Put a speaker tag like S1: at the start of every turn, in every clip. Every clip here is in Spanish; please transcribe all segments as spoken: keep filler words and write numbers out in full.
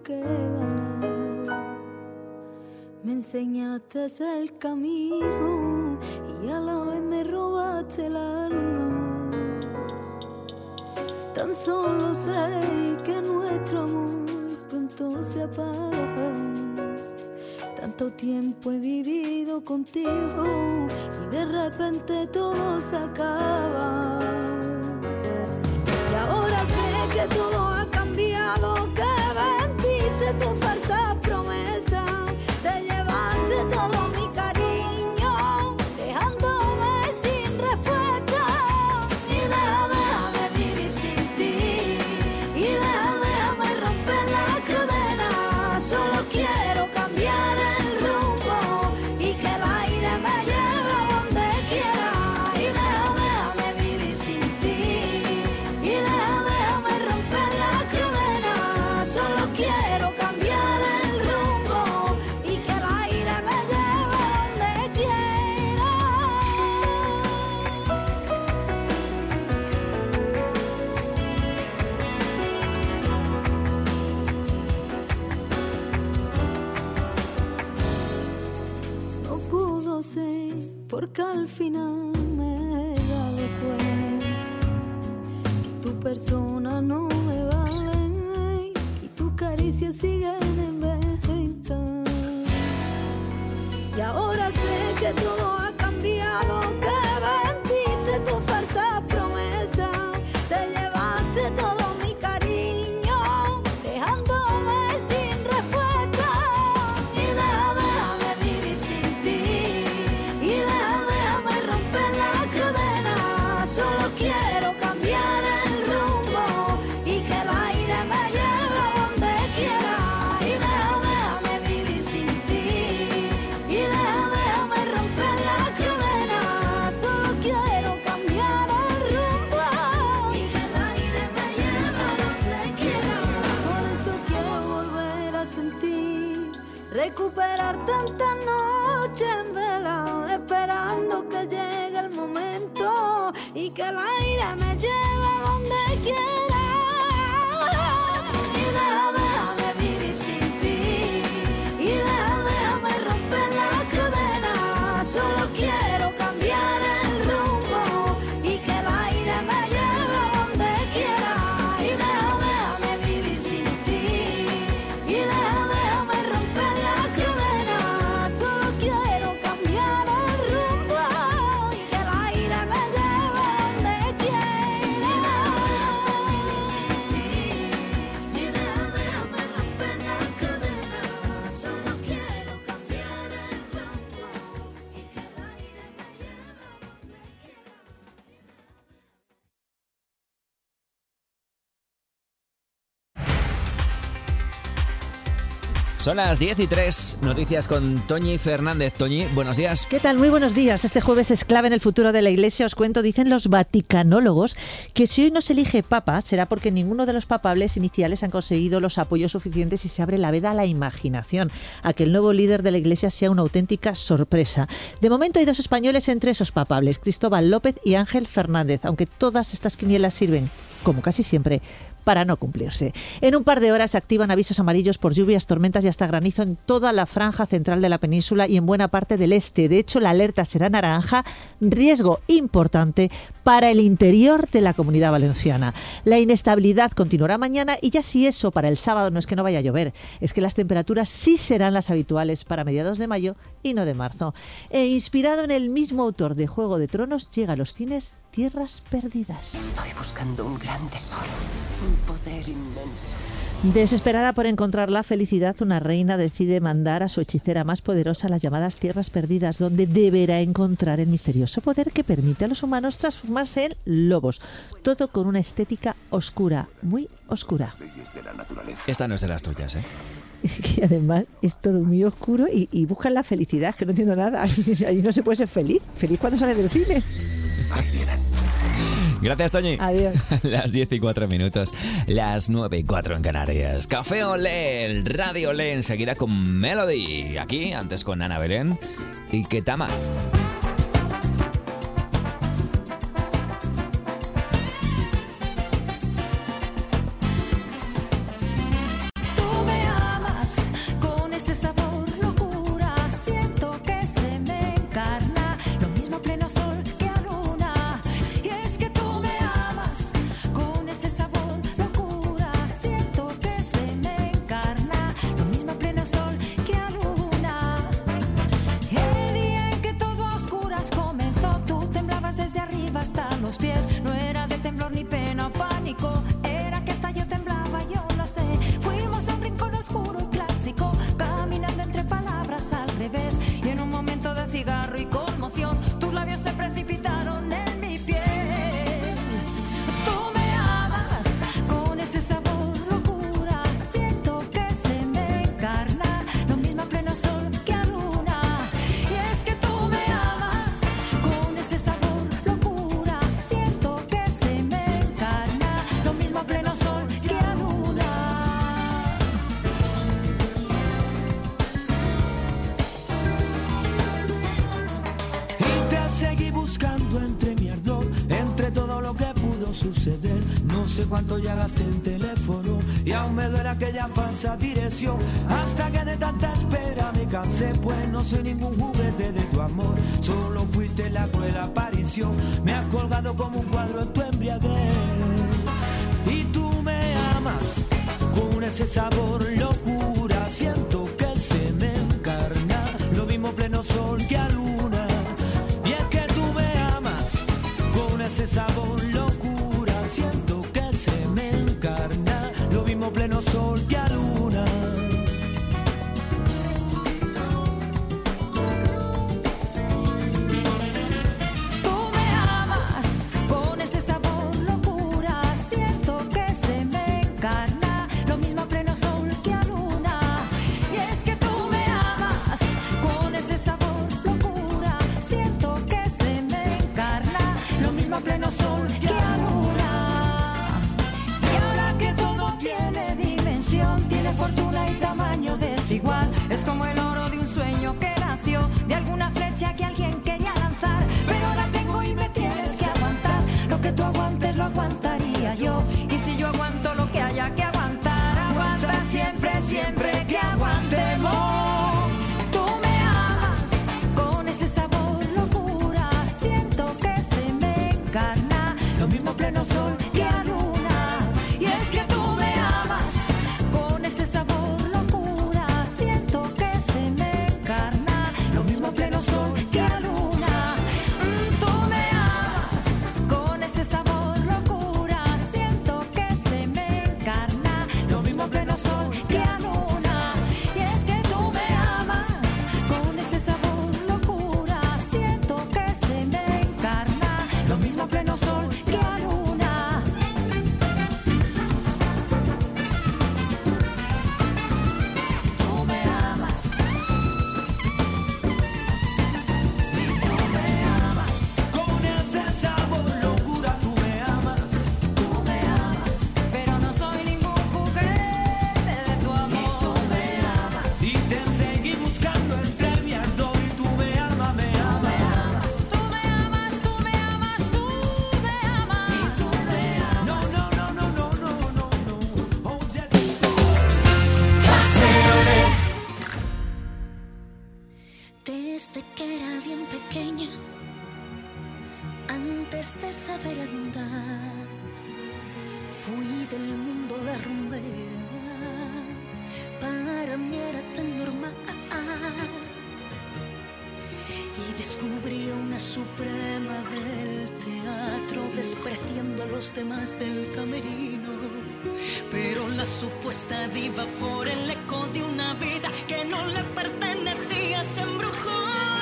S1: queda nada. Me enseñaste el camino y a la vez me robaste el alma. Tan solo sé que nuestro amor pronto se apaga. Tanto tiempo he vivido contigo y de repente todo se acaba. Y ahora sé que todo ha cambiado, que vendiste tu falsa promesa, te llevaste todo mi cariño, dejándome sin respuesta. Y déjame, déjame vivir sin ti, y déjame, déjame romper la cadena. Solo quiero cambiar el rumbo y que el aire me lleve a donde quiera. Y déjame, déjame vivir sin ti, y déjame, déjame romper la cadena. Solo quiero cambiar el rumbo y que el aire me lleve a donde quiera. No pudo ser porque al final me he dado cuenta que tu persona no me vale y tu caricia sigue en venta. Y ahora sé que todo ha cambiado, que vendiste tu falsa promesa, te llevaste todo mi cariño, dejándome sin respuesta. Y déjame, déjame vivir sin ti, y déjame, déjame romper la cadena. Solo quiero cambiar el rumbo y que el aire me lleve a donde quiera. Y déjame, déjame vivir sin ti, y déjame, déjame romper la cadena. Solo quiero cambiar el rumbo y que el aire me lleve a donde quiera. Por eso quiero volver a sentir, recuperar tantas noches en vela, esperando que llegue el momento y que el aire me lleve a donde quiera. Y déjame, déjame vivir sin ti, y déjame, déjame romper la cadena. Solo quiero cambiar el rumbo y que el aire me lleve a donde quiera. Y déjame, déjame vivir sin ti, y déjame, déjame romper la cadena. Solo quiero cambiar el rumbo y que el aire me lleve a donde quiera. Y déjame, déjame romper la cadena. Solo quiero cambiar el rumbo y que el aire me lleve a donde quiera.
S2: Son las diez y tres, noticias con Toñi Fernández. Toñi, buenos días.
S3: ¿Qué tal? Muy buenos días. Este jueves es clave en el futuro de la Iglesia. Os cuento, dicen los vaticanólogos, que si hoy no se elige papa será porque ninguno de los papables iniciales han conseguido los apoyos suficientes y se abre la veda a la imaginación, a que el nuevo líder de la Iglesia sea una auténtica sorpresa. De momento hay dos españoles entre esos papables, Cristóbal López y Ángel Fernández, aunque todas estas quinielas sirven, como casi siempre, para no cumplirse. En un par de horas se activan avisos amarillos por lluvias, tormentas y hasta granizo en toda la franja central de la península y en buena parte del este. De hecho, la alerta será naranja, riesgo importante para el interior de la Comunidad Valenciana. La inestabilidad continuará mañana y ya si eso para el sábado no es que no vaya a llover, es que las temperaturas sí serán las habituales para mediados de mayo y no de marzo. E inspirado en el mismo autor de Juego de Tronos, llega a los cines Tierras Perdidas.
S4: Estoy buscando un gran tesoro, un poder inmenso.
S3: Desesperada por encontrar la felicidad, una reina decide mandar a su hechicera más poderosa a las llamadas Tierras Perdidas, donde deberá encontrar el misterioso poder que permite a los humanos transformarse en lobos. Todo con una estética oscura, muy oscura.
S2: Esta no es de las tuyas, ¿eh?
S3: Y además es todo muy oscuro y, y buscan la felicidad, que no entiendo nada. Ahí no se puede ser feliz. Feliz cuando sale del cine.
S4: Ahí vienen.
S2: Gracias, Toñi.
S3: Adiós.
S2: Las diez y cuatro minutos, las nueve y cuatro en Canarias. Café Olé, Radio Olé, enseguida con Melody. Aquí, antes con Ana Belén y Ketama.
S1: Tú me
S5: suceder. No sé cuánto ya gasté en teléfono y aún me duele aquella falsa dirección. Hasta que de tanta espera me cansé, pues no soy ningún juguete de tu amor. Solo fuiste la cruel aparición. Me has colgado como un cuadro en tu embriaguez. Y tú me amas con ese sabor locura. Siento que se me encarna, lo mismo pleno sol que a luna. Y es que tú me amas con ese sabor locura. Siento que se me encarna, lo mismo pleno sol que a luna.
S1: Pleno sol que a luna. Y ahora que todo tiene dimensión, tiene fortuna y tamaño desigual. Es como el oro de un sueño que nació de alguna flecha que alguien quería lanzar. Pero la tengo y me tienes que aguantar. Lo que tú aguantes lo aguantaría yo. Y si yo aguanto lo que haya que aguantar, aguanta siempre, siempre que aguantemos. Tú me amas con ese sabor locura. Siento que se me encarna, lo mismo pleno sol que a luna. Y es que tú me amas con ese sabor locura. Siento que se me encarna, lo mismo pleno sol que a luna. Mm, tú me amas con ese sabor locura. Siento que se me encarna, lo mismo pleno sol que a luna. Y es que tú me amas con ese sabor locura. Siento que se me encarna, lo mismo pleno sol que a luna. Tú me amas. Y tú me amas.
S5: Con ese sabor locura tú me amas.
S1: Tú me amas. Pero no soy ningún juguete de tu amor. Y tú me amas.
S5: Y te seguí buscando entre mi ardor. Y tú me amas, me amas.
S1: Tú me amas, tú me amas, tú me amas. Y tú me amas.
S5: No, no, no, no, no, no, no, no. Oye,
S6: Desde que era bien pequeña, antes de saber andar, fui del mundo la rumbera. Para mí era tan normal. Y descubrí a una suprema del teatro, despreciando a los demás del camerino. Pero la supuesta diva, por el eco de una vida que no le pertenecía, se embrujó.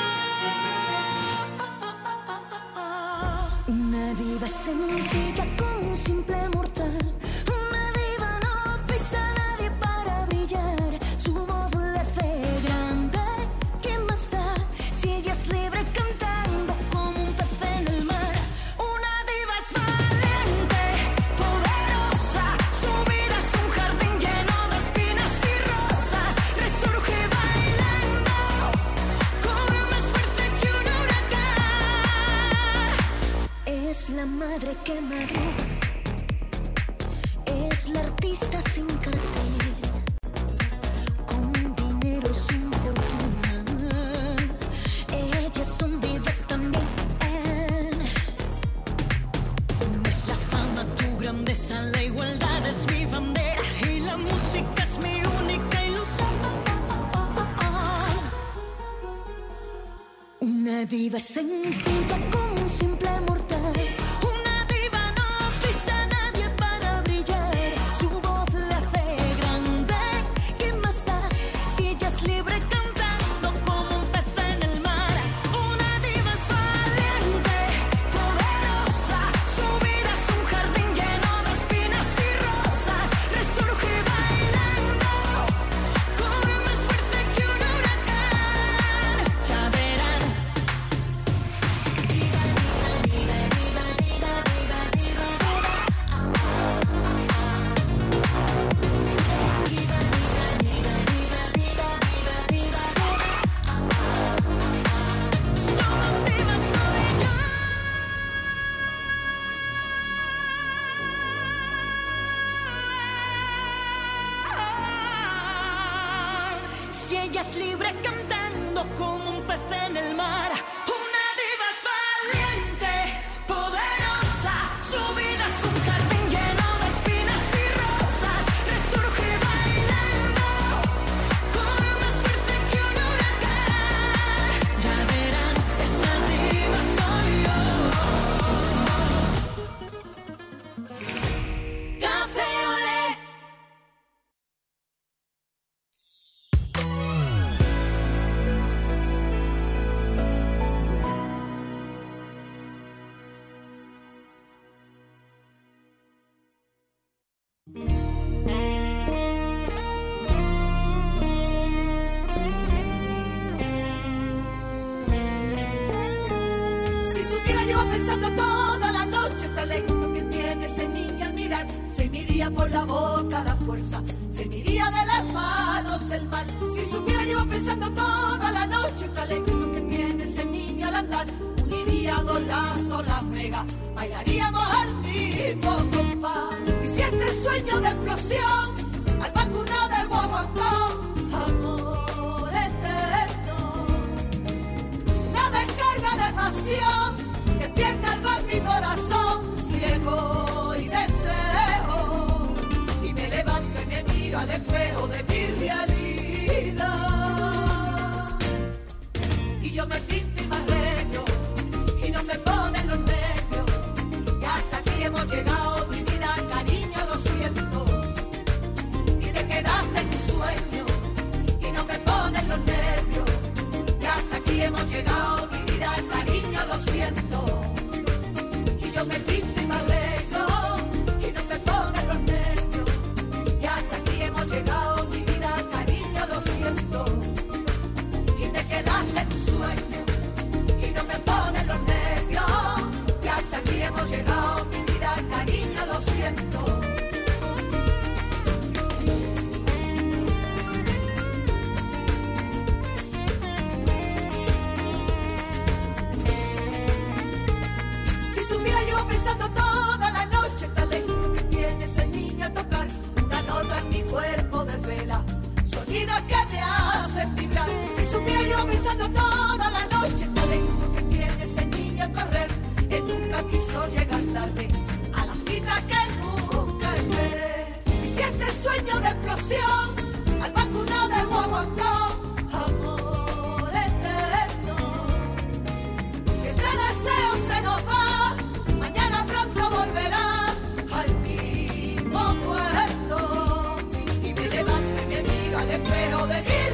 S6: Una diva sencilla con un simple mortal. Una diva no pisa a nadie para brillar. Su voz le hace grande. ¿Qué más da si ella es libre cantando como un pez en el mar? Una diva es valiente, poderosa. Su vida es un jardín lleno de espinas y rosas. Resurge bailando, cobra más fuerte que un huracán. Es la madre que madruga, es la artista sin cartel, con dinero sin fortuna. Ellas son divas también. No es la fama tu grandeza, la igualdad es mi bandera y la música es mi única ilusión. Una diva sencilla con un simple mortal. Una diva no pisa a nadie para brillar. Su voz le hace grande. ¿Qué más da si ella es libre cantando como un pez en el mar? Una diva es valiente, poderosa. Su vida es un jardín lleno de espinas y rosas. Resurge bailando, cobra más fuerte que un huracán. Ya verán. Diva, diva, diva. y ella es libre cantando como un pez en el mar. Una diva es valiente, poderosa, su vida es un jardín lleno de espinas y rosas. Resurge bailando con más fuerza que un huracán. Ya verán, esa diva soy yo. Café Olé.
S7: Si supiera, llevo pensando toda la noche el talento que tiene ese niño al mirar. Se me iría por la boca la fuerza, se me iría de las manos el mal. Si supiera, llevo pensando toda la noche el talento que tiene ese niño al andar. Uniría dos lazos, las megas, bailaríamos al mismo compás. Y si este sueño de explosión al vacuno del guaguancó, amor eterno, una descarga de pasión que pierde algo en mi corazón, riego y deseo, y me levanto y me miro al espejo de mi realidad, y yo me pinto y me arreglo y no me ponen los nervios, y hasta aquí hemos llegado, mi vida, cariño, lo siento, y te quedaste en mi sueño y no me ponen los nervios, y hasta aquí hemos llegado, mi vida, cariño, lo siento, y yo me pinto y me arreglo y no me ponen los nervios, y hasta aquí hemos llegado, mi vida, cariño, lo siento, y te quedaste en tu sueño y no me ponen los nervios, y hasta aquí hemos llegado, mi vida, cariño, lo siento. Si supiera, llevo pensando toda la noche el talento que tiene ese niño al tocar una nota en mi cuerpo de vela, sonidos que me hacen vibrar. Si supiera, llevo pensando toda la noche el talento que tiene ese niño al correr. Él nunca quiso llegar tarde a la cita que nunca esperé. Y si este sueño de explosión al vacuno del guaguancó, amor eterno, si este deseo se nos va, mañana pronto volverá al mismo puerto, y me levanto y me miro al espejo de mi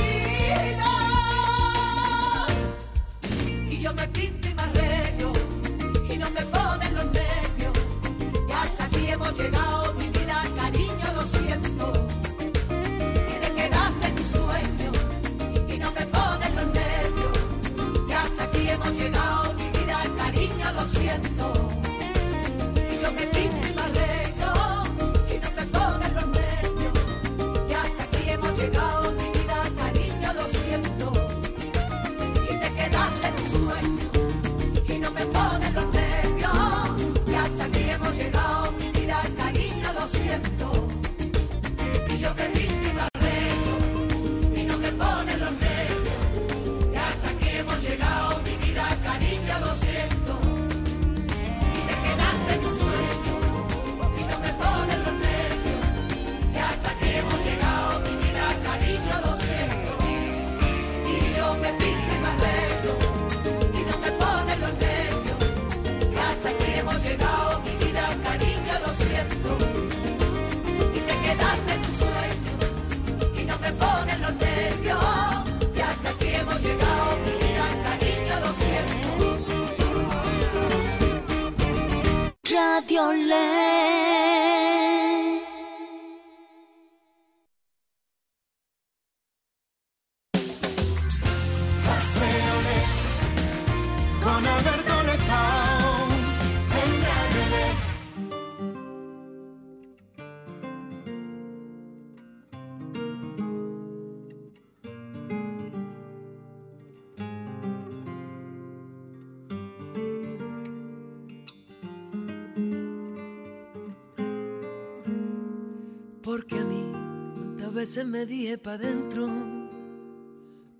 S7: realidad, y yo me pinto y me arreglo y no me ponen los nervios, y hasta aquí hemos llegado, mi vida, cariño, lo siento, y te quedaste en tu sueño y no me ponen los nervios, y hasta aquí hemos llegado, mi vida, cariño, lo siento, y yo me pinto y me arreglo y no me ponen los nervios, y hasta aquí hemos llegado, mi vida, cariño, lo siento, y te quedaste en tu sueño y no me ponen los nervios, y hasta aquí hemos llegado, mi vida, cariño, lo siento, y yo me pinto y me arreglo y no me ponen los nervios, y hasta aquí hemos llegado, mi vida, cariño, lo siento, y te quedaste en tu sueño y no me ponen los nervios, y hasta aquí hemos llegado, mi vida, cariño, lo siento, y yo me pinto y me arreglo y no me ponen los nervios, y hasta aquí hemos llegado, mi vida, cariño, lo siento, y te quedaste en tu sueño y no me ponen los nervios, y hasta aquí hemos llegado, mi vida, cariño, lo siento. Radio Olé.
S5: Café Olé, con Alberto Lezao, en Radio Olé.
S7: Porque a mí, cuántas veces me dije pa' dentro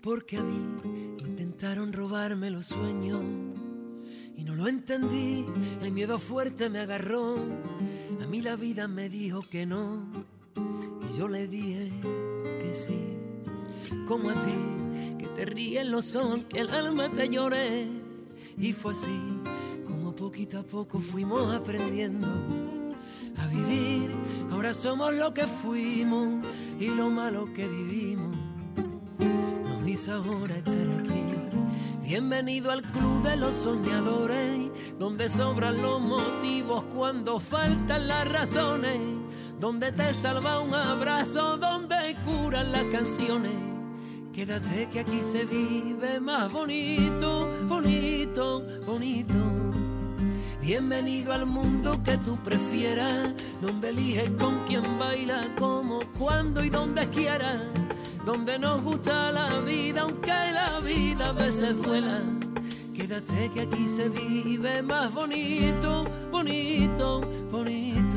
S5: porque a mí intentaron robarme los sueños y no lo entendí, el miedo fuerte me agarró, a mí la vida me dijo que no y yo le dije que sí, como a ti, que te ríen los ojos, que el alma te llore, y fue así como poquito a poco fuimos aprendiendo a vivir, ahora somos lo que fuimos y lo malo que vivimos nos hizo ahora estar aquí. Bienvenido al club de los soñadores, donde sobran los motivos cuando faltan las razones, donde te salva un abrazo, donde curan las canciones. Quédate que aquí se vive más bonito, bonito, bonito. Bienvenido al mundo que tú prefieras, donde eliges con quién baila, cómo, cuándo y donde quieras, donde nos gusta la vida, aunque la vida a veces duela. Quédate que aquí se vive más bonito, bonito, bonito.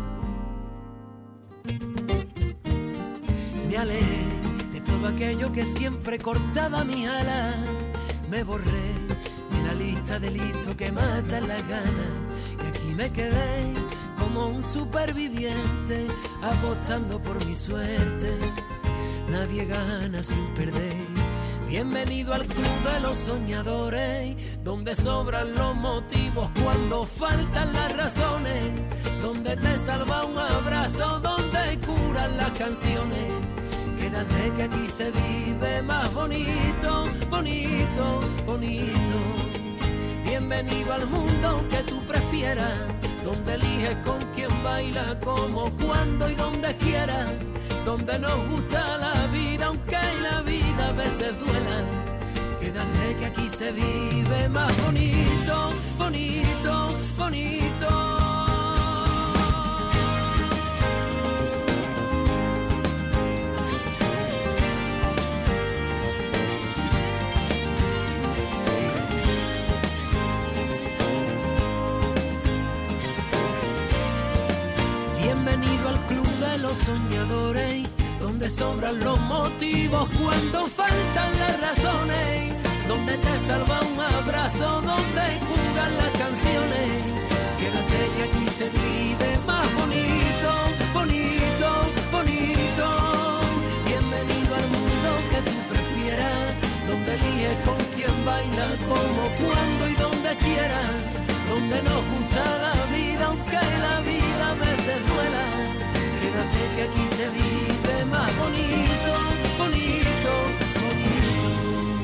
S5: Me alejé de todo aquello que siempre cortaba mi ala, me borré de la lista de listos que matan las ganas, y aquí me quedé como un superviviente apostando por mi suerte. Nadie gana sin perder. Bienvenido al club de los soñadores, donde sobran los motivos cuando faltan las razones, donde te salva un abrazo, donde curan las canciones. Quédate que aquí se vive más bonito, bonito, bonito. Bienvenido al mundo que tú prefieras, donde eliges con quién baila, cómo, cuándo y donde quieras, donde nos gusta la vida, aunque la vida a veces duela. Quédate que aquí se vive más bonito, bonito, bonito. Bienvenido al club de los soñadores, donde sobran los motivos cuando faltan las razones, donde te salva un abrazo, donde curan las canciones. Quédate que aquí se vive más bonito, bonito, bonito. Bienvenido al mundo que tú prefieras, donde eliges con quién baila, cómo, cuándo y donde quieras, donde nos gusta la vida, aunque la vida a veces duela. Quédate que aquí se vive más bonito, bonito, bonito.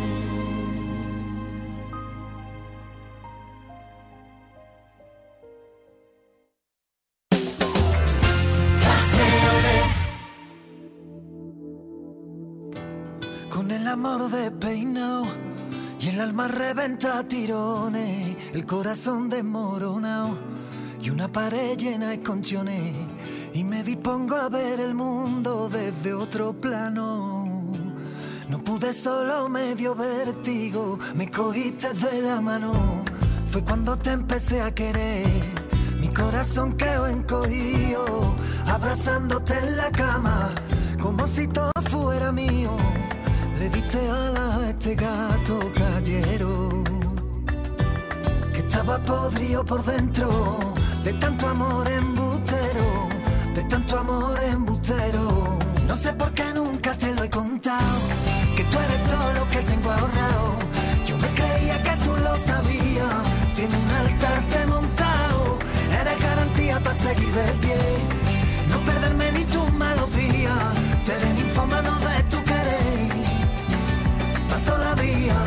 S8: Con el amor despeinado y el alma reventa a tirones, el corazón desmoronado y una pared llena de esconciones, y me dispongo a ver el mundo desde otro plano. No pude, solo medio vértigo, me cogiste de la mano. Fue cuando te empecé a querer, mi corazón quedó encogido, abrazándote en la cama, como si todo fuera mío. Le diste alas a este gato callejero, que estaba podrido por dentro, de tanto amor embustero, de tanto amor embustero. No sé por qué nunca te lo he contado, que tú eres todo lo que tengo ahorrado. Yo me creía que tú lo sabías, si en un altar te he montado, eres garantía para seguir de pie, no perderme ni tus malos días, ser el ninfómano de tu querer, pa' toda la vida.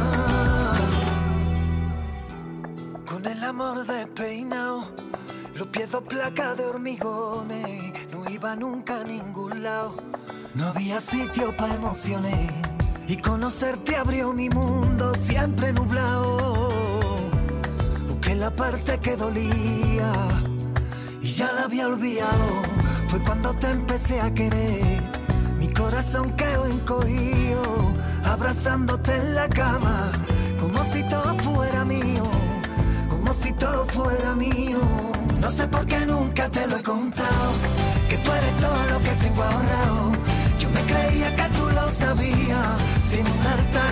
S8: Con el amor despeinado, los pies dos placas de hormigones, no iba nunca a ningún lado, no había sitio pa' emociones, y conocerte abrió mi mundo siempre nublado. Busqué la parte que dolía y ya la había olvidado. Fue cuando te empecé a querer, mi corazón quedó encogido, abrazándote en la cama, como si todo fuera mío, como si todo fuera mío. No sé por qué nunca te lo he contado, que tú eres todo lo que tengo ahorrado. Yo me creía que tú lo sabías, sin un altar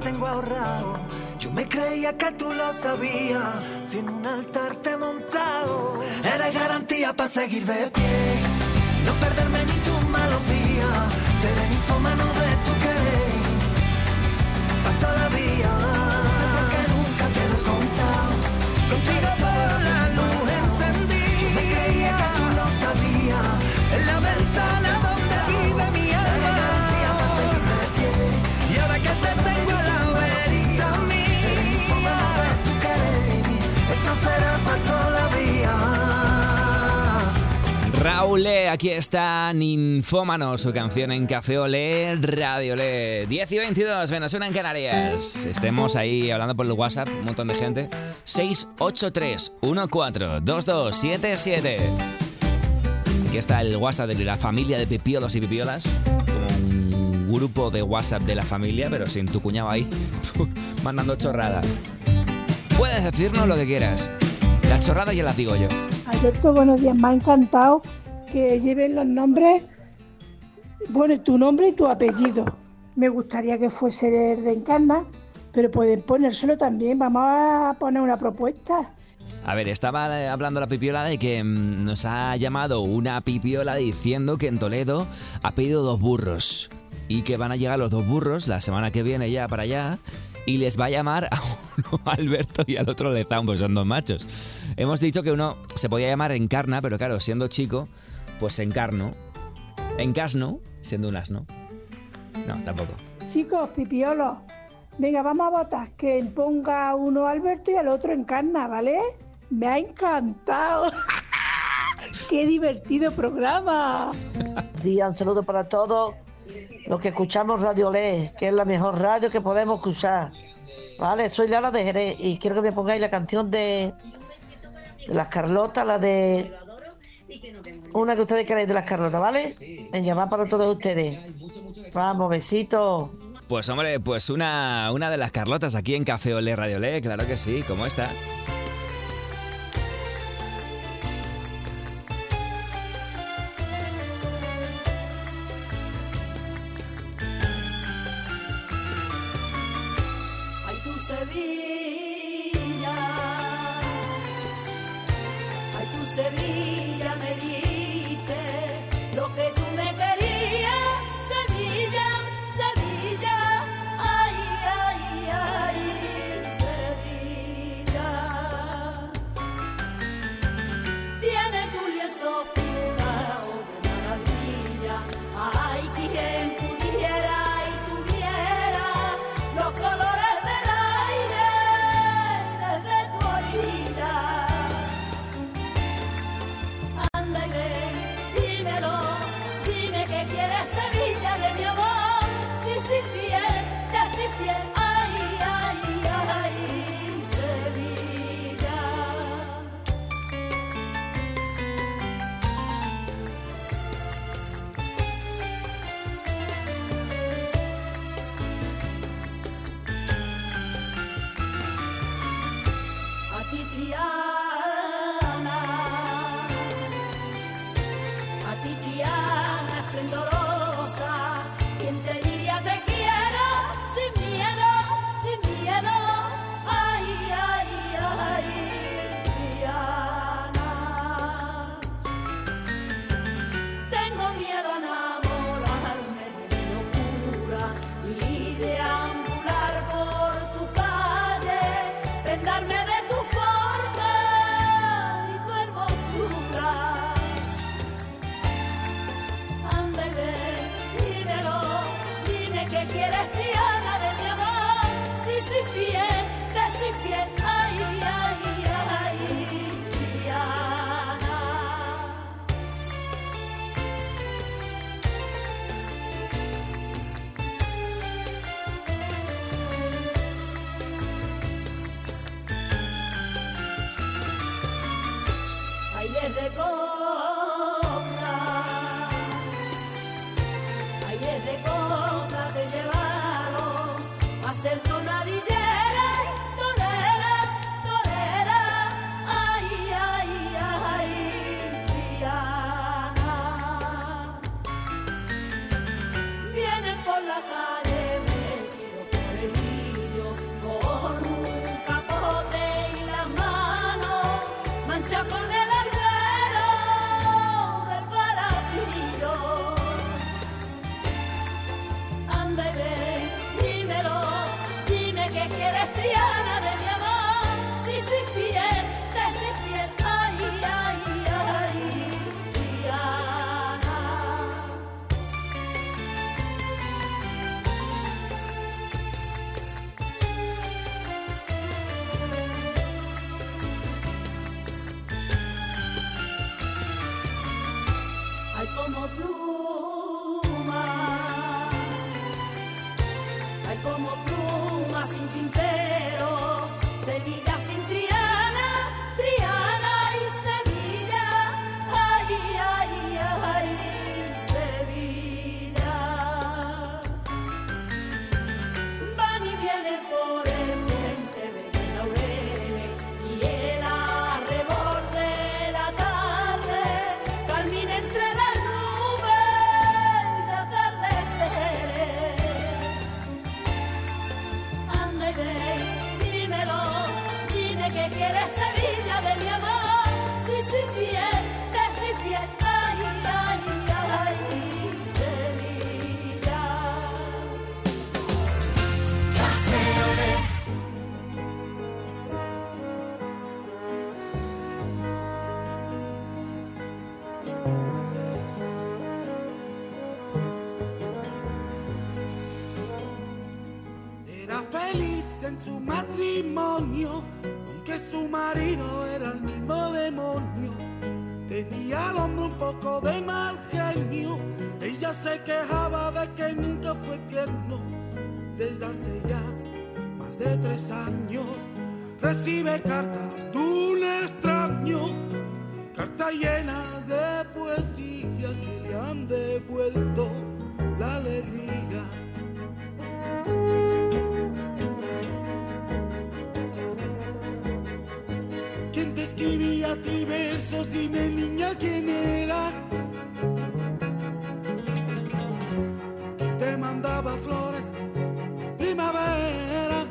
S8: tengo ahorrado. Yo me creía que tú lo sabías, si en un altar te he montado. Eres garantía para seguir de pie, no perderme ni tus malos días. Ser el ninfómano de tu querer, pa' toda la vida. No sé por qué nunca te lo he contado, contigo por la luz encendí. Yo me creía que tú lo sabías, en la ventana donde vive mi alma. Eres garantía para seguir de pie, y ahora que te tengo a la verita mía. Ser el ninfómano de tu querer, esto será pa' toda la vida.
S2: Raúl, aquí está Ninfómano, su canción en Café Olé, Radio Olé. diez y veintidós, Venezuela en Canarias. Estemos ahí hablando por el WhatsApp, un montón de gente. seis ocho tres uno cuatro dos dos siete siete. Aquí está el WhatsApp de la familia de pipiolos y pipiolas, como un grupo de WhatsApp de la familia, pero sin tu cuñado ahí mandando chorradas. Puedes decirnos lo que quieras. Las chorradas ya las digo yo.
S9: Alberto, buenos días. Me ha encantado que lleven los nombres, bueno, tu nombre y tu apellido. Me gustaría que fuese de Encarna, pero pueden ponérselo también. Vamos a poner una propuesta.
S2: A ver, estaba hablando la pipiola de que mmm, nos ha llamado una pipiola diciendo que en Toledo ha pedido dos burros y que van a llegar los dos burros la semana que viene ya para allá y les va a llamar a uno Alberto y al otro Lezán, pues son dos machos. Hemos dicho que uno se podía llamar Encarna, pero claro, siendo chico, pues Encarno. Encasno, siendo un asno. No, tampoco.
S9: Chicos, pipiolos, venga, vamos a votar. Que ponga uno Alberto y al otro Encarna, ¿vale? Me ha encantado. ¡Qué divertido programa!
S10: Día, un saludo para todos los que escuchamos Radio Olé, que es la mejor radio que podemos escuchar. Vale, soy Lara de Jerez y quiero que me pongáis la canción de, de las Carlotas, la de... Una que ustedes queráis de las Carlotas, ¿vale? Venga, va para todos ustedes. Vamos, besitos.
S2: Pues hombre, pues una, una de las Carlotas aquí en Café Olé, Radio Olé, claro que sí, ¿cómo está?
S1: Ay, tu Sevilla, ay, tu Sevilla me diste lo que tú me querías, Sevilla, Sevilla, ay, ay, ay, Sevilla. Tiene tu lienzo pintado de maravilla, ay, quien pudiera y tuviera los colores del aire desde tu orilla. Anda y ven, dímelo, dime que quieres Sevilla de mi amor. Si soy fiel, te soy fiel, ay, ay, ay, Sevilla. A ti, Triana, a ti, Triana esplendorosa, quien te diría te quiero sin miedo, sin miedo, ay, ay, ay, Triana. Tengo miedo a enamorarme de mi locura y deambular por tu calle, prendarme de tu forma y tu hermosura. Anda y ven, dímelo, dime que quieres, Triana de mi amor. Si soy fiel, te soy fiel, ay, ay, ay, Triana. Aires de copla, aires de copla te llevaron a ser tonadillera, torera, torera, ay, ay, ay, Triana. Vienen por la calle metidos por el lío
S7: como pluma, ay como pluma sin tintero, Sevilla sin Triana, Triana y Sevilla, ay, ay, ay, Sevilla. Van y vienen por el puente de Laureles y el arrebol de la tarde, camina entre las nubes de atardeceres. Anda y ve, dímelo, dime que quieres Sevilla de mi amor, si soy fiel, te soy fiel, ay, ay, ay, Sevilla. Café Olé.
S11: Era feliz en su matrimonio, aunque su marido era el mismo demonio. Tenía al hombre un poco de mal genio, ella se quejaba de que nunca fue tierno. Desde hace ya más de tres años recibe cartas de un extraño, cartas llenas de poesía que le han devuelto la alegría. ¿Quién te escribía a ti versos? Dime, niña, ¿quién era? ¿Quién te mandaba flores en primavera?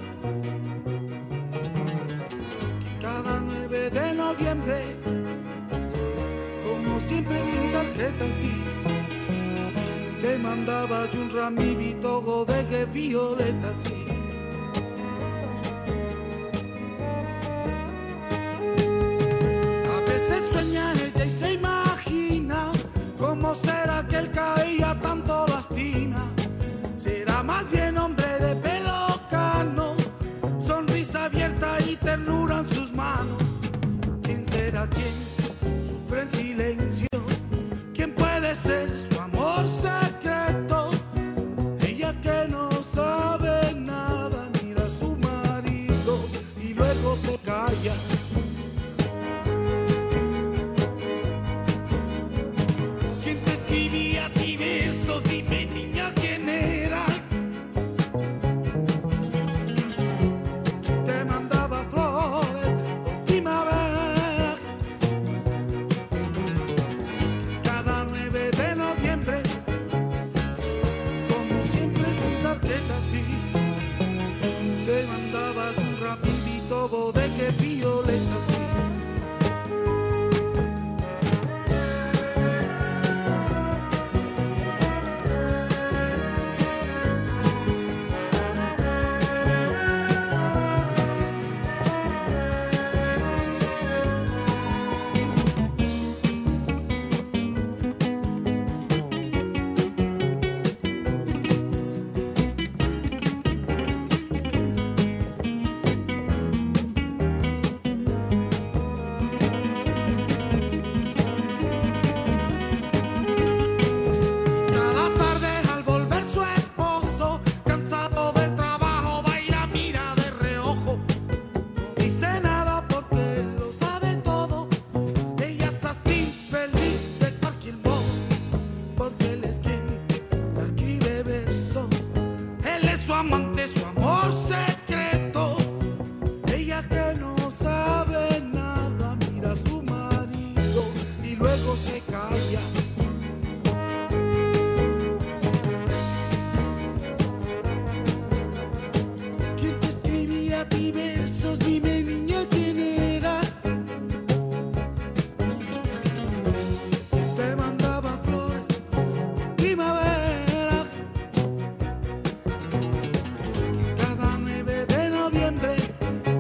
S11: Que cada nueve de noviembre, como siempre sin tarjeta, sí, te mandaba yo un ramito de que violeta, sí. Sueña ella y se imagina cómo será que él caía tanto lastima. Será más bien hombre de pelo cano, sonrisa abierta y ternura en sus manos. ¿Quién será quien sufre en silencio? ¿Quién puede ser su amor secreto? Ella que no sabe nada mira a su marido y luego se calla. Escribía a ti versos, dime, niña, ¿quién era? Te mandaba flores con primavera. Cada nueve de noviembre, como siempre sin tarjeta, sí, te mandaba un rapidito bodeque violeta, sí.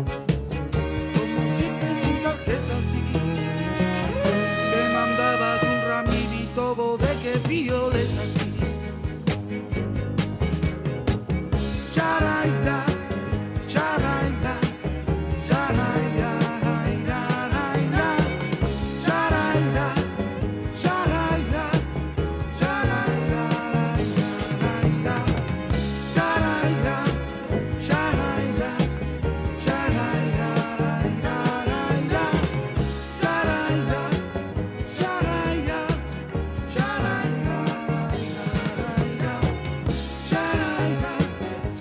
S11: Te mandaba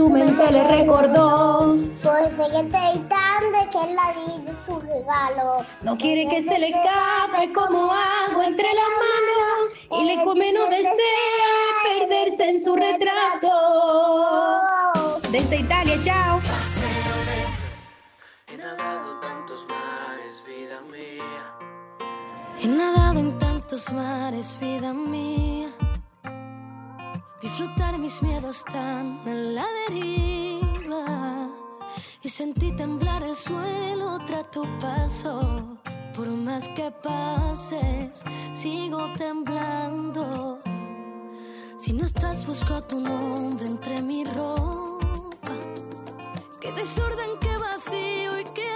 S12: tu mente le recordó.
S13: Pues de que te de que él la di de su regalo.
S12: No quiere que se le escape como agua entre las manos y le come no desea perderse en su retrato. Desde Italia, chao.
S14: He nadado tantos mares, vida mía.
S6: He nadado en tantos mares, vida mía. Vi flotar mis miedos tan en la deriva. Y sentí temblar el suelo tras tu paso. Por más que pases, sigo temblando. Si no estás, busco tu nombre entre mi ropa. Qué desorden, qué vacío y qué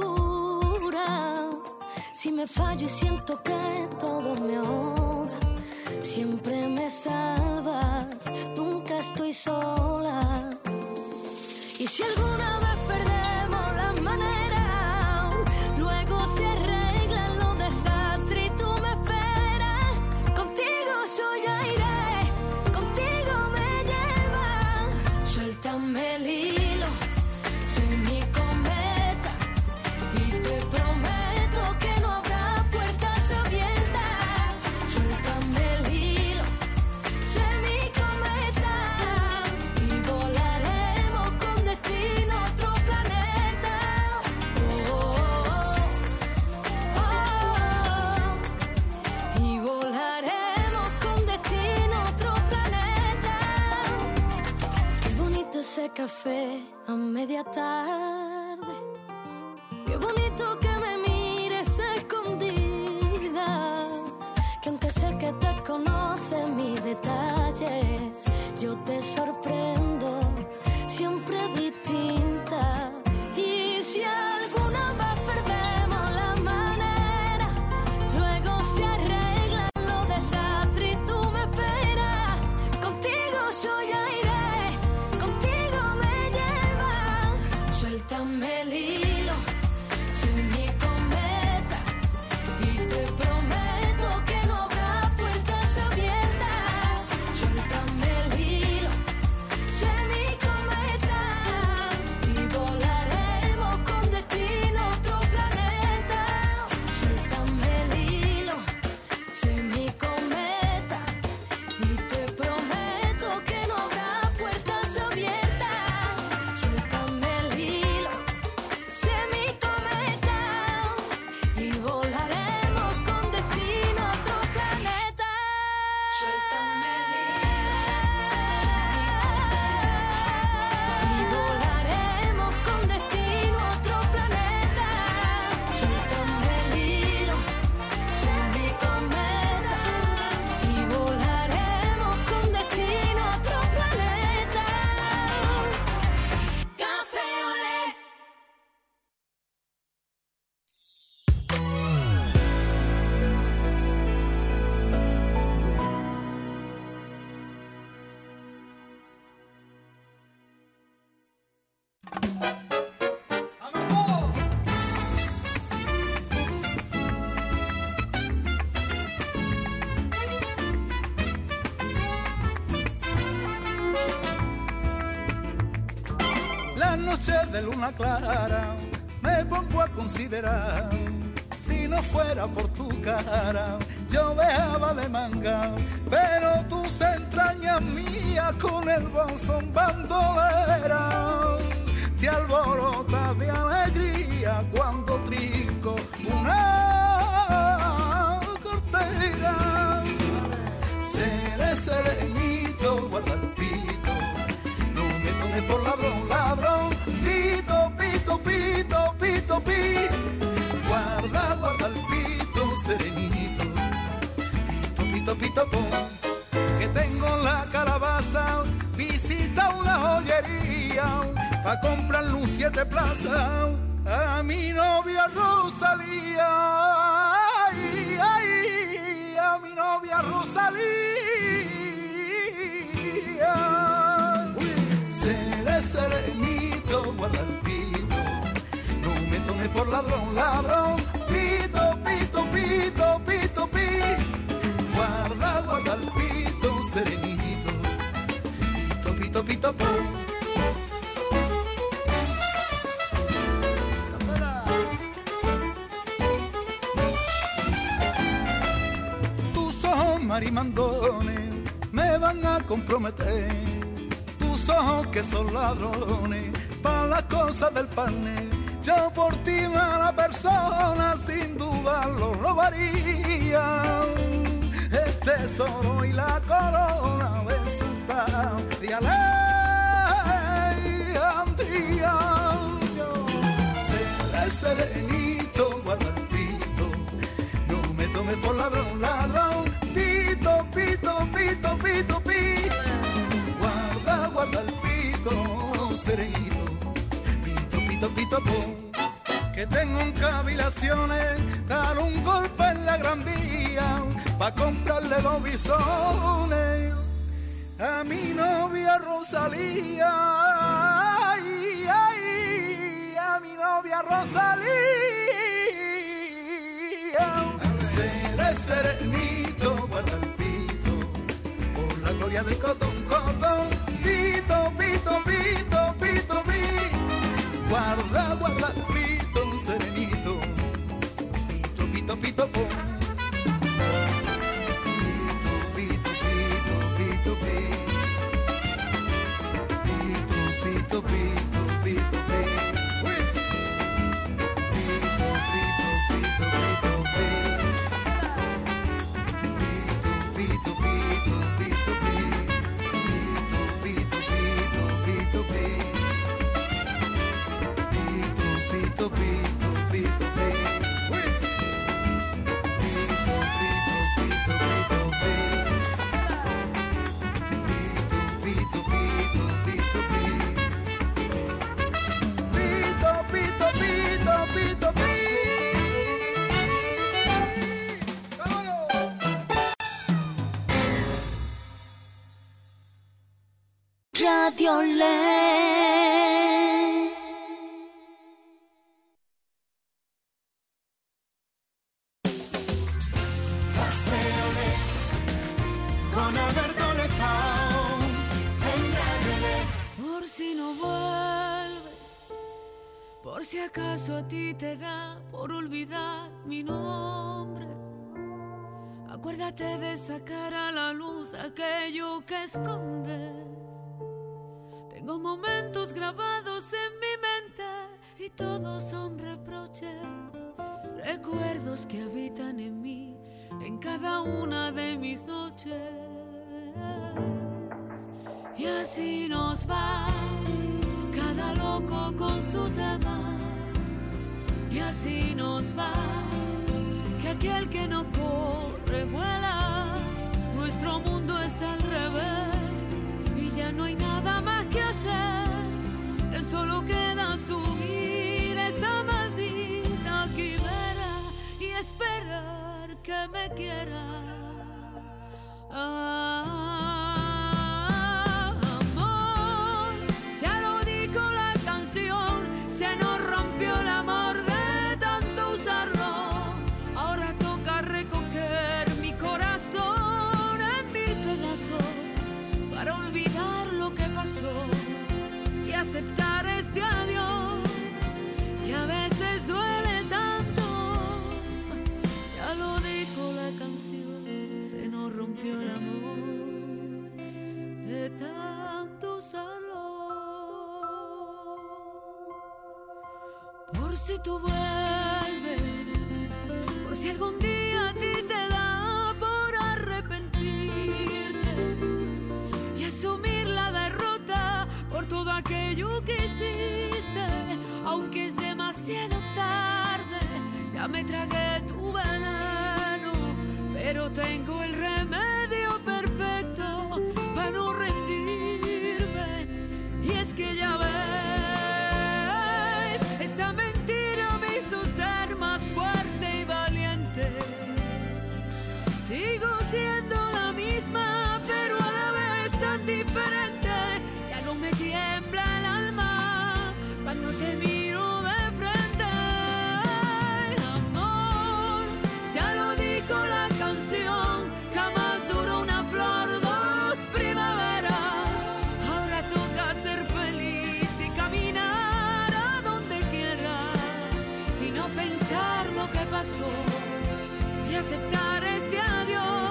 S6: locura. Si me fallo y siento que todo me ahoga, siempre me salvas, nunca estoy sola. Y si alguna vez perdemos la manera, luego se arreglan los desastres y tú me esperas. Contigo yo ya iré, contigo me lleva. Suéltame el hilo, soy mi cometa y te prometo que no habrá puertas abiertas. Suéltame el hilo, soy mi cometa y volaremos con destino a otro planeta. Oh, oh, oh, oh. Y volaremos con destino a otro planeta. Qué bonito ese café a media tarde. Qué bonito que me mires escondidas. Que aunque sé que te conocen mis detalles, yo te sorprendo, siempre distinta. Y si alguna vez perdemos la manera, luego se arreglan los desastres y tú me esperas. Contigo yo ya iré, contigo me lleva. Suéltame el hilo, soy mi cometa y te prometo que no habrá puertas abiertas. Suéltame el hilo, soy mi cometa y volaremos con destino a otro planeta. Suéltame el hilo, soy mi cometa y te prometo que no habrá puertas abiertas. Suéltame el hilo, soy mi cometa y volaremos con destino a otro planeta. Suéltame el hilo, y volaremos con destino a otro planeta. Suéltame el hilo, soy mi cometa y volaremos con destino a otro planeta. Café Olé.
S11: La noche de luna clara me pongo a considerar, si no fuera por tu cara yo dejaba de mangar, pero tus entrañas mías con el bolsón bandolera te alborota de alegría cuando trinco una cortera. Seré serenito, guarda el pito, no me tomes por ladrón, ladrón. Pito, pito, pito, pito, pito, guarda, guarda el pito, serenito. Pito, pito, pito, pum, que tengo en la calabaza, visita una joyería, pa' comprarle un siete plaza a mi novia Rosalía. Ay, ay, a mi novia Rosalía. Seré serenito, guarda el pito, no me tomes por ladrón, ladrón. Pito, pito, pito, pito, pito, guarda, guarda el pito, serenito. Pito, pito, pito, pum. marimandones me van a comprometer. Tus ojos que son ladrones para las cosas del pan. Yo por ti, mala persona, sin duda lo robaría. El tesoro y la corona de su patria Alejandría. Yo seré serenito, guarda el pito, no me tomes por ladrón, ladrón. Pito, pito, pito, pito, pito, guarda, guarda el pito, serenito, pito, pito, pito, pum. Que tengo en cavilaciones, dar un golpe en la Gran Vía, pa' comprarle dos bisones a mi novia Rosalía. Ay, ay, a mi novia Rosalía. Seré serenito, guarda el pito, por la gloria del cotón, cotón. Pito, pito, pito, pito, pito, guarda, guarda el pito, serenito, pito, pito, pito, pum. Pito, pito, pito, pito, pito, pito, pito, pito, pito,
S6: Radio Le.
S5: Con Alberto Lezao en Radio Le.
S1: Por si no vuelves, por si acaso a ti te da por olvidar mi nombre. Acuérdate de sacar a la luz aquello que escondes. Tengo momentos grabados en mi mente y todos son reproches, recuerdos que habitan en mí, en cada una de mis noches. Y así nos va, cada loco con su tema. Y así nos va, que aquel que no corre vuela. Nuestro mundo está al revés y ya no hay nada más que hacer. Tan solo queda asumir esta maldita quimera y esperar que me quieras. Ah, amor, ya lo dijo la canción, se nos rompió el amor de tanto usarlo. Ahora toca recoger mi corazón en mil pedazos para olvidar lo que pasó y aceptar este adiós que a veces duele tanto. Ya lo dijo la canción, se nos rompió el amor de tanto usarlo. Por si tú vuelves, por si algún día a ti te da por arrepentirte y asumir la derrota por todo aquello que hiciste. Aunque es demasiado tarde, ya me tragué tu veneno, pero tengo el remedio perfecto para no rendirme. Y es que ya ves, esta mentira me hizo ser más fuerte y valiente. Sigo siendo la misma, pero a la vez tan diferente. Ya no me tiembla el alma cuando te miro de frente. Amor, ya lo dijo la canción, jamás duró una flor, dos primaveras. Ahora toca ser feliz y caminar a donde quiera y no pensar lo que pasó y aceptar este adiós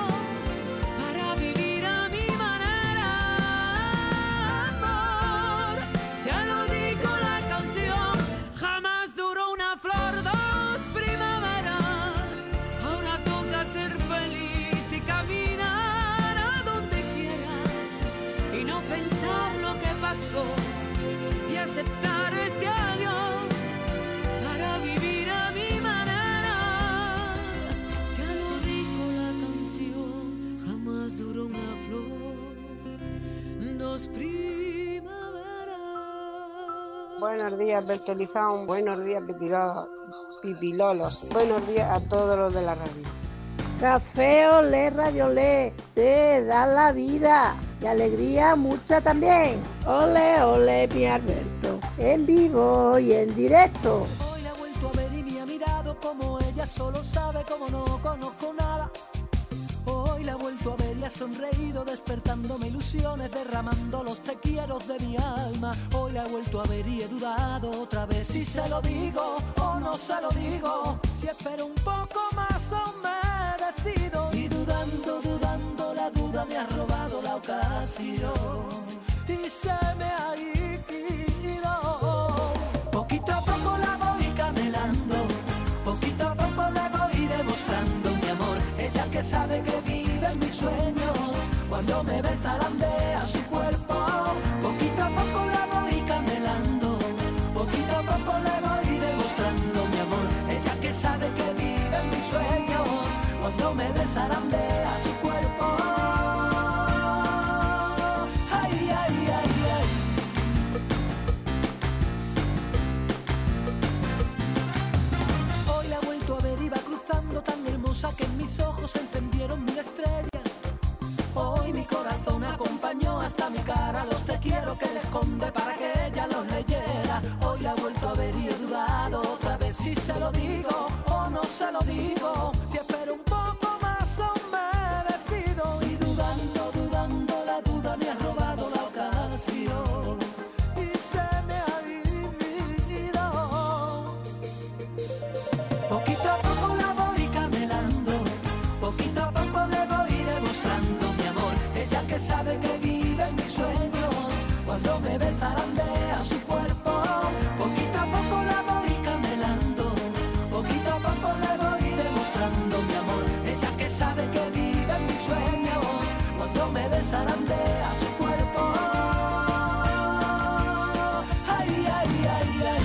S1: es primavera.
S15: Buenos días, Bertolizón. Buenos días, Pipilo- Pipilolos. Buenos días a todos los de la radio.
S9: Café Olé, Radio Olé, te da la vida y alegría mucha también. Ole, ole, mi Alberto, en vivo y en directo.
S5: Hoy la he vuelto a ver y me ha mirado como ella solo sabe, como no conozco nada. Hoy la he vuelto a ver y ha sonreído, despertándome ilusiones, derramando los te quieros de mi alma. Hoy la he vuelto a ver y he dudado otra vez si se lo digo o no se lo digo, si espero un poco más o me decido. Y dudando, dudando, la duda me ha robado la ocasión y se me ha ido. Poquito a poco la voy camelando, poquito a poco le voy demostrando mi amor. Ella que sabe que vive en mis sueños, cuando me besa landea su cuerpo. Poquito a poco la voy camelando, poquito a poco le voy demostrando mi amor. Ella que sabe que vive en mis sueños, cuando me besa landea su cuerpo. Ay, ay, ay, ay. Hoy la he vuelto a ver y va cruzando, tan hermosa que en mis ojos se encendieron mil estrellas. Hoy mi corazón acompañó hasta mi cara los te quiero que le esconde para que ella los leyera. Hoy la he vuelto a ver y he dudado otra vez si se lo digo o no se lo digo, si espero un poco más o me decido. Y dudando, dudando, la duda me ha robado la ocasión y se me ha ido. Poquito a poco la voy camelando, poquito a poco le voy demostrando mi amor. Ella que sabe que vive en mis sueños, cuando me besa landea su cuerpo. Poquito a poco la voy camelando, poquito a poco le voy demostrando mi amor. Ella que sabe que vive en mis sueños, cuando me besa landea su cuerpo. Ay, ay, ay, ay.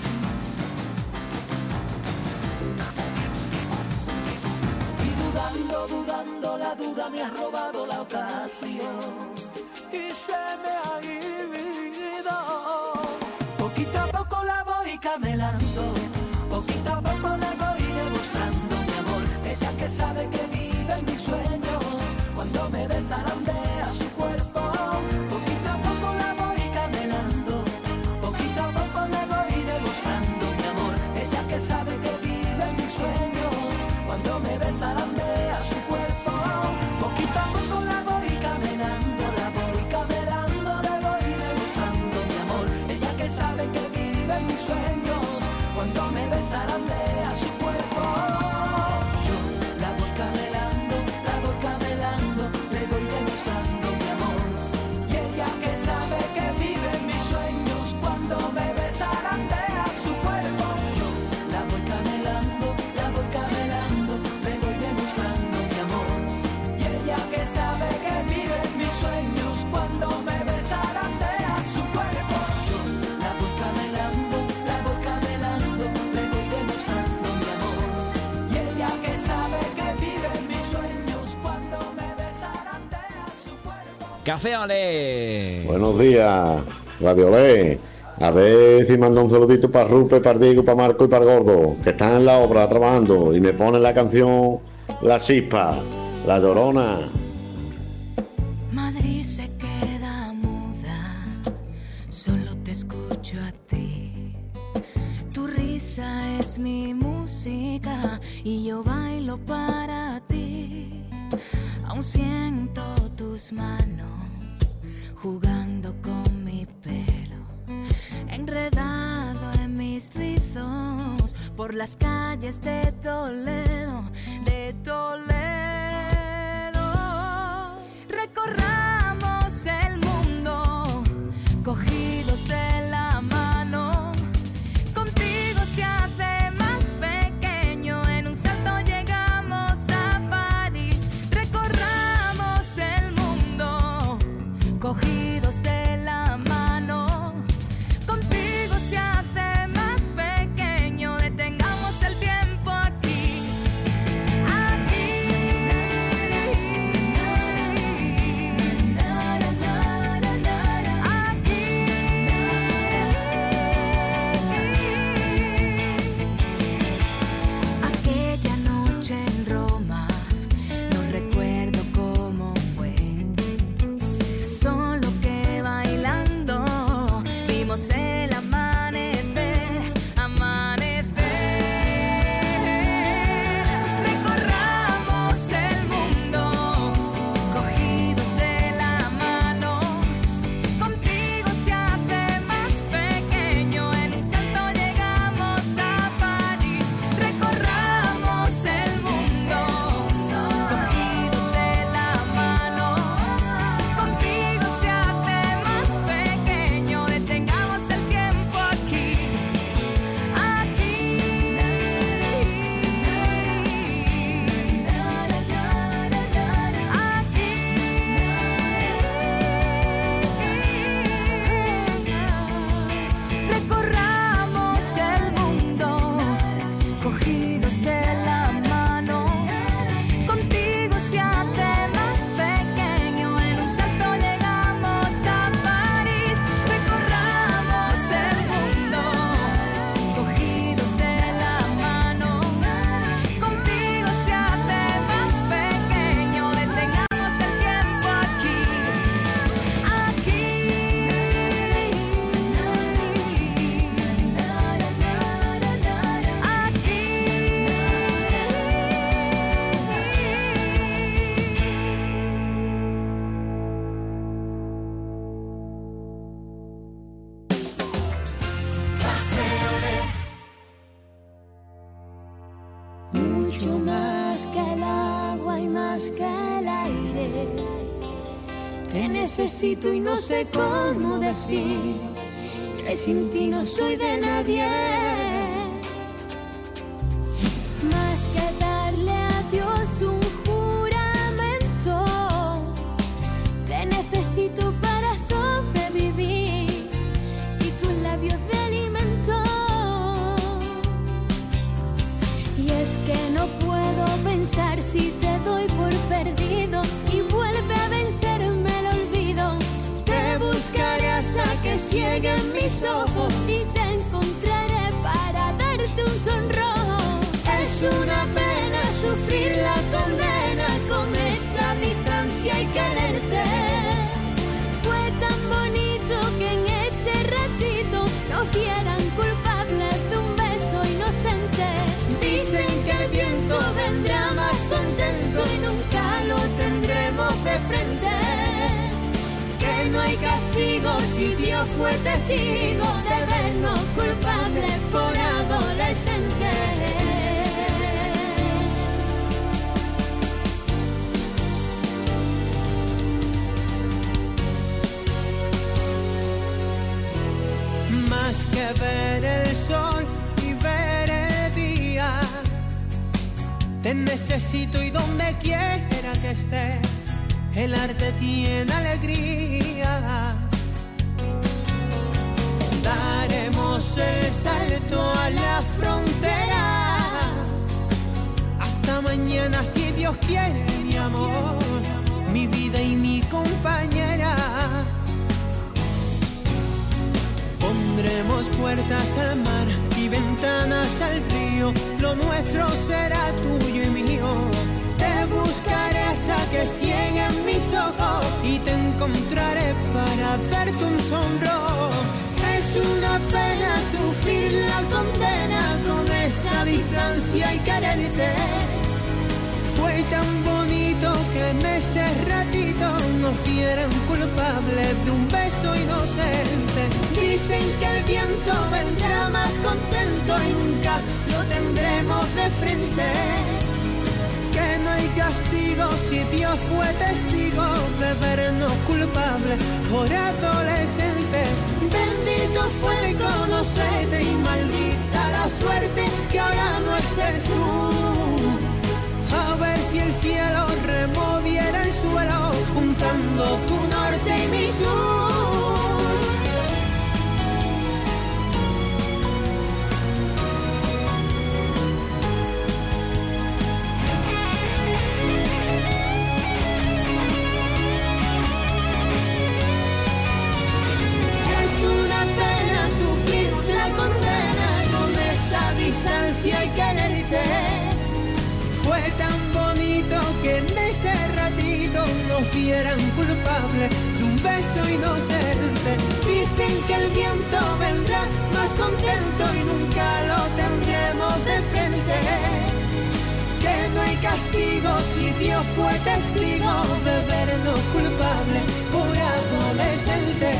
S5: Y dudando, dudando, la duda me ha robado la ocasión y se me ha ido. Poquito a poco la voy camelando, poquito a poco le voy demostrando mi amor. Ella que sabe que vive en mis sueños, cuando me besa landea su cuerpo. Poquito a poco la voy camelando, poquito a poco le voy demostrando mi amor. Ella que sabe que vive en mis sueños, cuando me besa landea su cuerpo. Poquito a poco la voy camelando, la voy camelando, le voy demostrando mi amor. Ella que sabe que vive en mis sueños, cuando me besa landea su cuerpo. Yo la voy camelando, la voy camelando, le voy demostrando mi amor. Y ella que sabe que vive en mis sueños, cuando me besa landea su cuerpo. Yo la voy camelando, la voy camelando, le voy demostrando mi amor. Y ella que sabe que vive en mis sueños, cuando me besa landea su cuerpo. Yo la voy camelando, la voy camelando, le voy demostrando mi amor. Y ella que sabe que vive en mis sueños, cuando me besa landea su cuerpo.
S2: Café Olé.
S16: Buenos días, Radio Olé. A ver si mando un saludito para Rupe, para Diego, para Marco y para el Gordo, que están en la obra trabajando y me ponen la canción La Chispa, La Llorona.
S6: Madrid se queda muda, solo te escucho a ti. Tu risa es mi música y yo bailo para ti. Aún siento tus manos jugando con mi pelo, enredado en mis rizos por las calles de Toledo, de Toledo. Recorramos el mundo, cogidos de la mano. Contigo se hace más pequeño, en un salto llegamos a París. Recorramos el mundo, cogidos de la mano. Contigo se hace más pequeño, detengamos el tiempo aquí, aquí.
S1: más que el aire. Te necesito y no sé cómo decir que sin ti no soy de nadie. Más que darle a Dios un juramento, te necesito para sobrevivir y tus labios de alimento. Y es que no puedo pensar si te doy por perdido y vuelve a vencerme el olvido. Te buscaré hasta que cieguen mis ojos y te encontraré para darte un sonrojo. Es una pena sufrir la condena con esta distancia y quererte. Fue tan bonito que en este ratito nos hicieran culpables de un beso inocente. Dicen que el viento vendrá más contento y nunca lo tendremos de frente. Que no hay castigo si Dios fue testigo de vernos culpables por adolescentes.
S5: Más que ver el sol y ver el día, te necesito y donde quiera que estés, el arte tiene alegría. Daremos el salto a la frontera. Hasta mañana si Dios quiere, mi amor, mi vida y mi compañera. Pondremos puertas al mar y ventanas al río. Lo nuestro será tuyo y mío. Te buscaré hasta que cieguen mis ojos y te encontraré para hacerte un sonrojo. Es una pena sufrir la condena con esta distancia y quererte. Fue tan bonito que en ese ratito nos hicieran culpables de un beso inocente. Dicen que el viento vendrá más contento y nunca lo tendremos de frente. Que no hay castigo si Dios fue testigo de vernos culpables por adolescentes. Bendito fue conocerte y maldita la suerte que ahora no estés tú. A ver si el cielo removiera el suelo juntando tu norte y mi sur. Es una pena sufrir la condena con esta distancia y quererte. Fue tan bonito que en ese ratito nos vieran culpables de un beso inocente. Dicen que el viento vendrá más contento y nunca lo tendremos de frente. Que no hay castigo si Dios fue testigo de vernos culpables por adolescentes.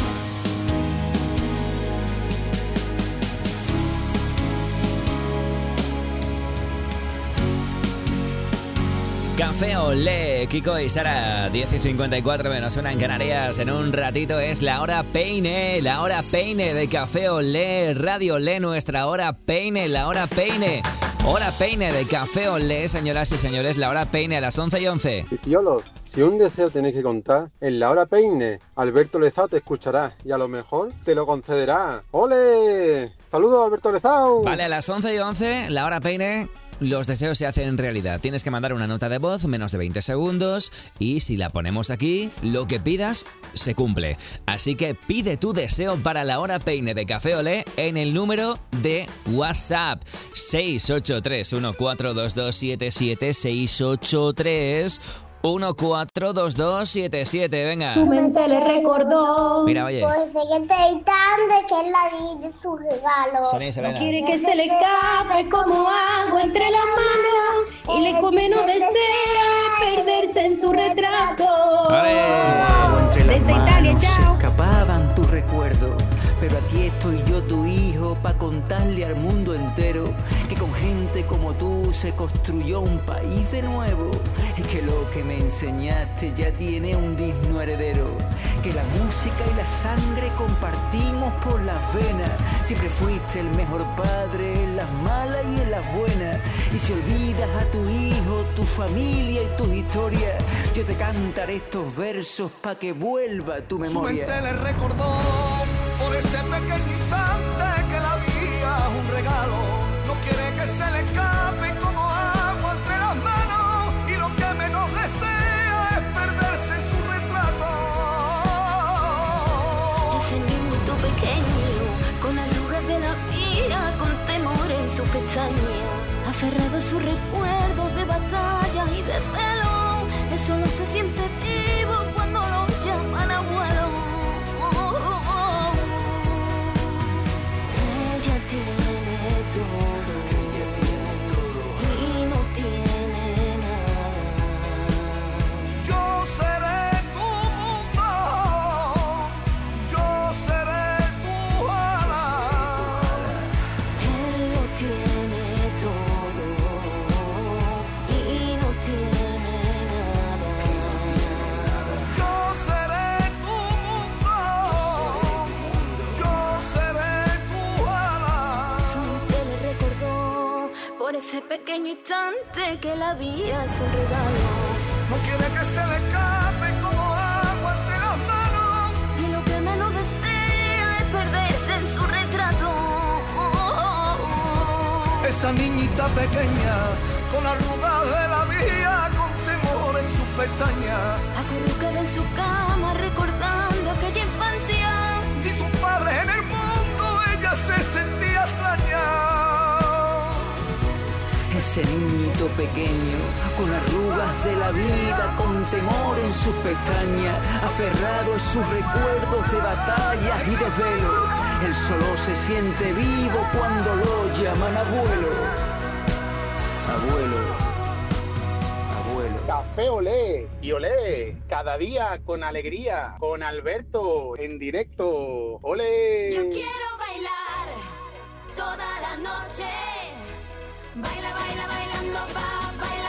S2: Café Olé, Kiko y Sara, diez y cincuenta y cuatro menos una en Canarias. En un ratito es la hora peine, la hora peine de Café Olé, Radio Olé, nuestra hora peine, la hora peine. Hora peine de Café Olé, señoras y señores, la hora peine a las once y once.
S17: Pipiolos, si un deseo tenéis que contar, en la hora peine, Alberto Lezao te escuchará y a lo mejor te lo concederá. ¡Ole! ¡Saludos, Alberto Lezao!
S2: Vale, a las once y once, la hora peine. Los deseos se hacen realidad. Tienes que mandar una nota de voz, menos de veinte segundos, y si la ponemos aquí, lo que pidas se cumple. Así que pide tu deseo para la hora peine de Café Olé en el número de WhatsApp seis ocho tres uno cuatro dos dos siete siete seis ocho tres uno cuatro dos dos siete siete. Venga.
S12: Su mente le recordó.
S2: Mira, oye.
S13: Pues de que te tan de que él la di de su regalo.
S2: Sonia y Selena.
S12: No quiere que se le escape como agua entre las manos y le come no desea perderse en su retrato.
S2: ¡Vale!
S18: Entre las
S12: Desde
S18: manos
S12: Italia,
S18: se
S12: chao.
S18: escapaban tus recuerdos. Pero aquí estoy yo, tu hijo, pa' contarle al mundo entero que con gente como tú se construyó un país de nuevo, y que lo que me enseñaste ya tiene un digno heredero, que la música y la sangre compartimos por las venas. Siempre fuiste el mejor padre en las malas y en las buenas, y si olvidas a tu hijo, tu familia y tus historias, yo te cantaré estos versos pa' que vuelva tu memoria.
S5: Su mente le recordó por ese pequeño instante que la vida es un regalo. No quiere que se le escape como agua entre las manos, y lo que menos desea es perderse en su retrato.
S6: Ese niñito pequeño, con arrugas de la vida, con temor en sus pestañas, aferrado a sus recuerdos de batalla y de pelo, él solo se siente vivo cuando lo llaman abuelo. Ella tiene todo, ella tiene todo y no tiene nada.
S5: Yo seré tu mundo, yo seré tu ala.
S6: Él lo tiene todo y no tiene nada.
S5: Yo seré tu mundo, yo seré tu ala.
S6: Su que le recordó por ese pequeño instante que la vida es un regalo.
S5: No quiere que se le escape como agua entre las manos,
S6: Y lo que menos desea es perderse en su retrato.
S5: esa niñita pequeña con arrugas de la vida, con temor en sus pestañas,
S6: Acurrucada en su cama recordando aquella infancia.
S5: sin sus padres en el mundo ella se sentía extraña.
S18: Ese niñito pequeño, con arrugas de la vida, con temor en sus pestañas, aferrado a sus recuerdos de batallas y desvelo, él solo se siente vivo cuando lo llaman abuelo. Abuelo, abuelo.
S19: Café Olé y Olé, cada día con alegría, con Alberto en directo. Olé.
S1: Yo quiero bailar toda la noche. Baila, baila, bailando, va, baila.